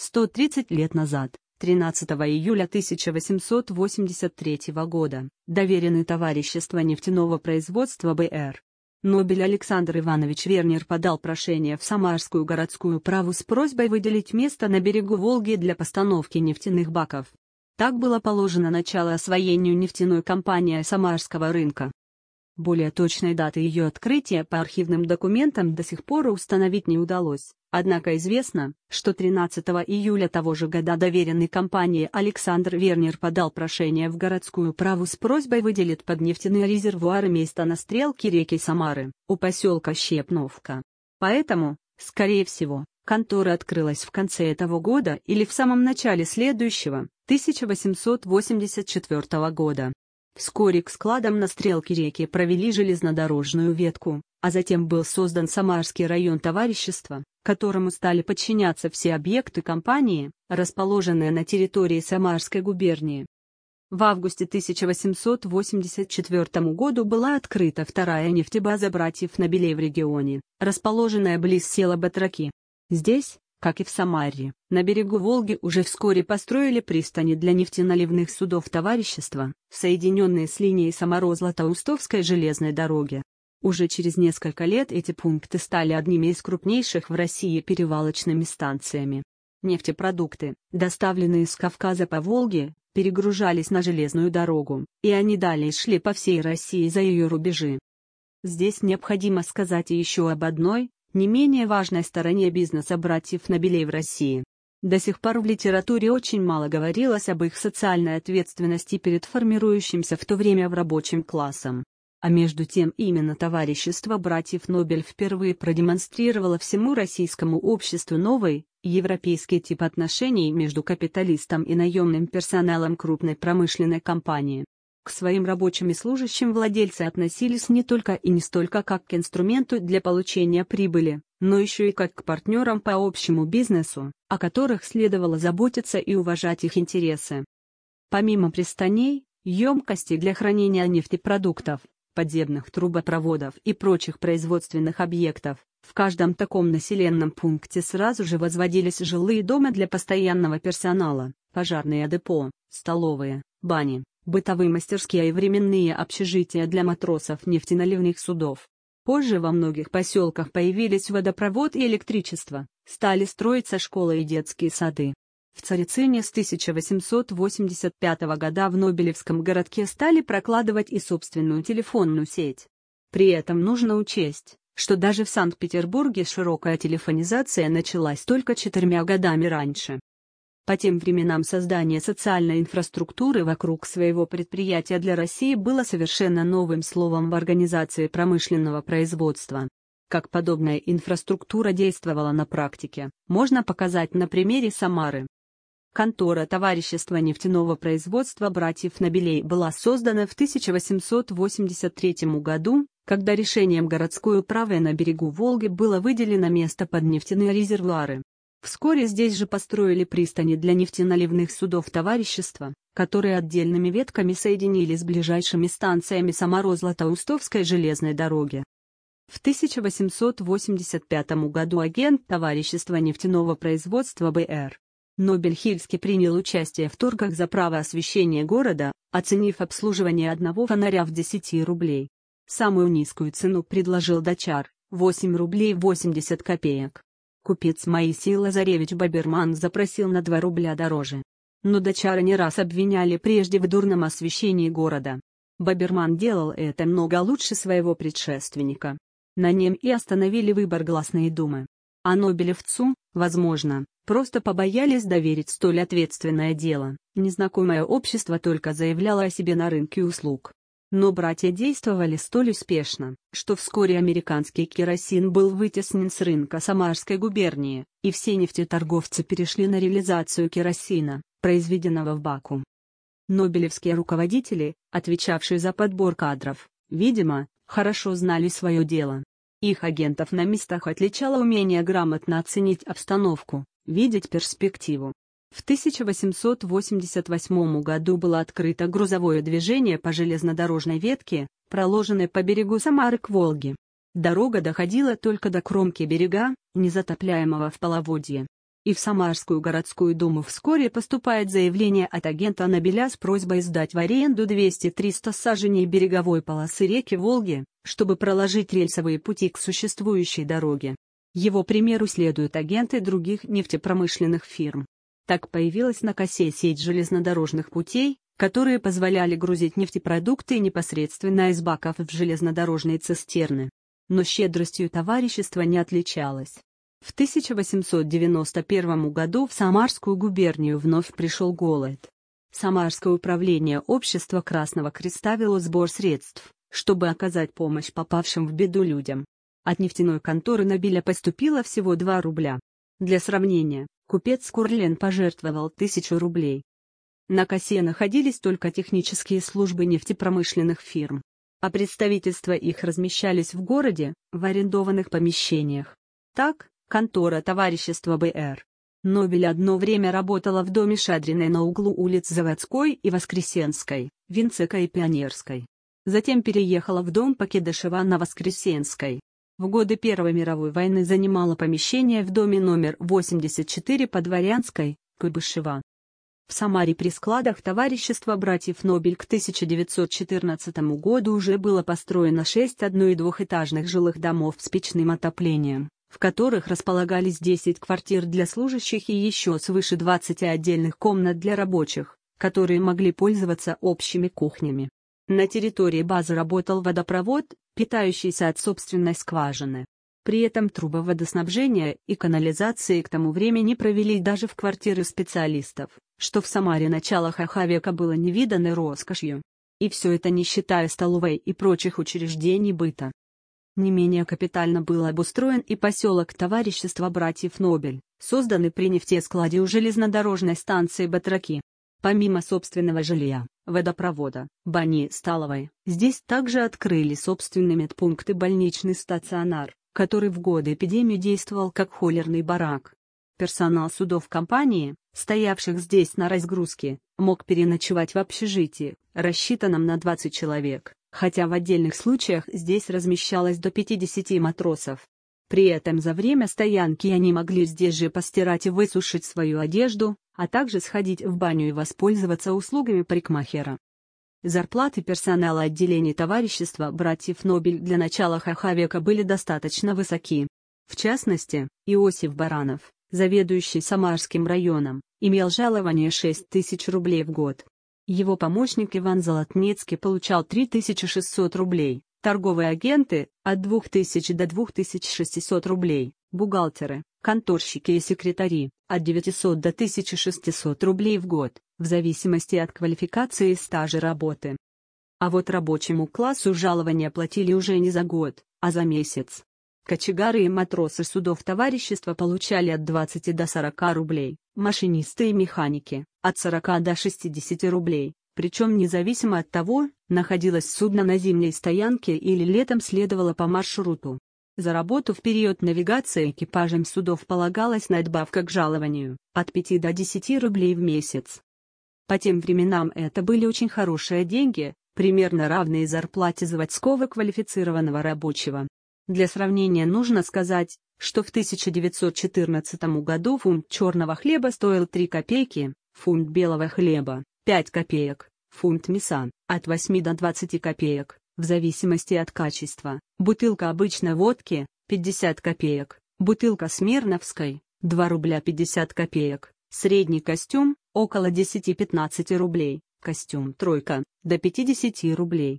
130 лет назад, 13 июля 1883 года, доверенный товарищество нефтяного производства Б.Р. Нобель Александр Иванович Вернер подал прошение в Самарскую городскую управу с просьбой выделить место на берегу Волги для постановки нефтяных баков. Так было положено начало освоению нефтяной компании Самарского рынка. Более точной даты ее открытия по архивным документам до сих пор установить не удалось, однако известно, что 13 июля того же года доверенный компании Александр Вернер подал прошение в городскую управу с просьбой выделить под нефтяные резервуары место на стрелке реки Самары, у поселка Щепновка. Поэтому, скорее всего, контора открылась в конце этого года или в самом начале следующего, 1884 года. Вскоре к складам на стрелке реки провели железнодорожную ветку, а затем был создан Самарский район товарищества, которому стали подчиняться все объекты компании, расположенные на территории Самарской губернии. В августе 1884 году была открыта вторая нефтебаза братьев Нобелей в регионе, расположенная близ села Батраки. Здесь, как и в Самаре, на берегу Волги уже вскоре построили пристани для нефтеналивных судов товарищества, соединенные с линией Самаро-Златоустовской железной дороги. Уже через несколько лет эти пункты стали одними из крупнейших в России перевалочными станциями. Нефтепродукты, доставленные с Кавказа по Волге, перегружались на железную дорогу, и они далее шли по всей России за ее рубежи. Здесь необходимо сказать еще об одной, не менее важной стороне бизнеса братьев Нобелей в России. До сих пор в литературе очень мало говорилось об их социальной ответственности перед формирующимся в то время в рабочим классом. А между тем именно товарищество братьев Нобель впервые продемонстрировало всему российскому обществу новый, европейский тип отношений между капиталистом и наемным персоналом крупной промышленной компании. К своим рабочим и служащим владельцы относились не только и не столько как к инструменту для получения прибыли, но еще и как к партнерам по общему бизнесу, о которых следовало заботиться и уважать их интересы. Помимо пристаней, емкостей для хранения нефтепродуктов, подземных трубопроводов и прочих производственных объектов, в каждом таком населенном пункте сразу же возводились жилые дома для постоянного персонала, пожарные депо, столовые, бани, бытовые мастерские и временные общежития для матросов нефтеналивных судов. Позже во многих поселках появились водопровод и электричество, стали строиться школы и детские сады. В Царицыне с 1885 года в Нобелевском городке стали прокладывать и собственную телефонную сеть. При этом нужно учесть, что даже в Санкт-Петербурге широкая телефонизация началась только 4 годами раньше. По тем временам создание социальной инфраструктуры вокруг своего предприятия для России было совершенно новым словом в организации промышленного производства. Как подобная инфраструктура действовала на практике, можно показать на примере Самары. Контора товарищества нефтяного производства братьев Нобелей была создана в 1883 году, когда решением городской управы на берегу Волги было выделено место под нефтяные резервуары. Вскоре здесь же построили пристани для нефтеналивных судов товарищества, которые отдельными ветками соединились с ближайшими станциями Самаро-Златоустовской железной дороги. В 1885 году агент товарищества нефтяного производства Б.Р. Нобель Хильский принял участие в торгах за право освещения города, оценив обслуживание одного фонаря в 10 рублей. Самую низкую цену предложил дочар – 8 рублей 80 копеек. Купец Моисей Лазаревич Баберман запросил на 2 рубля дороже. Но дочара не раз обвиняли прежде в дурном освещении города. Баберман делал это много лучше своего предшественника. На нем и остановили выбор гласные думы. А нобелевцу, возможно, просто побоялись доверить столь ответственное дело. Незнакомое общество только заявляло о себе на рынке услуг. Но братья действовали столь успешно, что вскоре американский керосин был вытеснен с рынка Самарской губернии, и все нефтеторговцы перешли на реализацию керосина, произведенного в Баку. Нобелевские руководители, отвечавшие за подбор кадров, видимо, хорошо знали свое дело. Их агентов на местах отличало умение грамотно оценить обстановку, видеть перспективу. В 1888 году было открыто грузовое движение по железнодорожной ветке, проложенной по берегу Самары к Волге. Дорога доходила только до кромки берега, незатопляемого в половодье. И в Самарскую городскую думу вскоре поступает заявление от агента Нобеля с просьбой сдать в аренду 200-300 саженей береговой полосы реки Волги, чтобы проложить рельсовые пути к существующей дороге. Его примеру следуют агенты других нефтепромышленных фирм. Так появилась на косе сеть железнодорожных путей, которые позволяли грузить нефтепродукты непосредственно из баков в железнодорожные цистерны. Но щедростью товарищество не отличалось. В 1891 году в Самарскую губернию вновь пришел голод. Самарское управление Общества Красного Креста вело сбор средств, чтобы оказать помощь попавшим в беду людям. От нефтяной конторы Нобеля поступило всего 2 рубля. Для сравнения, купец Курлен пожертвовал 1000 рублей. На косе находились только технические службы нефтепромышленных фирм, а представительства их размещались в городе, в арендованных помещениях. Так, контора товарищества Б.Р. Нобеля одно время работала в доме Шадриной на углу улиц Заводской и Воскресенской, Винцека и Пионерской. Затем переехала в дом Покидышева на Воскресенской. В годы Первой мировой войны занимала помещение в доме номер 84 по Дворянской, Куйбышева. В Самаре при складах товарищества братьев Нобель к 1914 году уже было построено 6 одно- и двухэтажных жилых домов с печным отоплением, в которых располагались 10 квартир для служащих и еще свыше 20 отдельных комнат для рабочих, которые могли пользоваться общими кухнями. На территории базы работал водопровод, питающийся от собственной скважины. При этом трубы водоснабжения и канализации к тому времени провели даже в квартиры специалистов, что в Самаре начала ХХ века было невиданной роскошью. И все это не считая столовой и прочих учреждений быта. Не менее капитально был обустроен и поселок товарищества братьев Нобель, созданный при нефтескладе у железнодорожной станции Батраки. Помимо собственного жилья, водопровода, бани, столовой, здесь также открыли собственный медпункт и больничный стационар, который в годы эпидемии действовал как холерный барак. Персонал судов компании, стоявших здесь на разгрузке, мог переночевать в общежитии, рассчитанном на 20 человек, хотя в отдельных случаях здесь размещалось до 50 матросов. При этом за время стоянки они могли здесь же постирать и высушить свою одежду, а также сходить в баню и воспользоваться услугами парикмахера. Зарплаты персонала отделений товарищества братьев Нобель для начала ХХ века были достаточно высоки. В частности, Иосиф Баранов, заведующий Самарским районом, имел жалование 6000 рублей в год. Его помощник Иван Золотницкий получал 3600 рублей, торговые агенты – от 2000 до 2600 рублей, бухгалтеры, конторщики и секретари – от 900 до 1600 рублей в год, в зависимости от квалификации и стажа работы. А вот рабочему классу жалования платили уже не за год, а за месяц. Кочегары и матросы судов товарищества получали от 20 до 40 рублей, машинисты и механики – от 40 до 60 рублей, причем независимо от того, находилось судно на зимней стоянке или летом следовало по маршруту. За работу в период навигации экипажам судов полагалась надбавка к жалованию – от 5 до 10 рублей в месяц. По тем временам это были очень хорошие деньги, примерно равные зарплате заводского квалифицированного рабочего. Для сравнения нужно сказать, что в 1914 году фунт черного хлеба стоил 3 копейки, фунт белого хлеба – 5 копеек, фунт мяса – от 8 до 20 копеек, в зависимости от качества, бутылка обычной водки – 50 копеек, бутылка смирновской – 2 рубля 50 копеек, средний костюм – около 10-15 рублей, костюм тройка – до 50 рублей.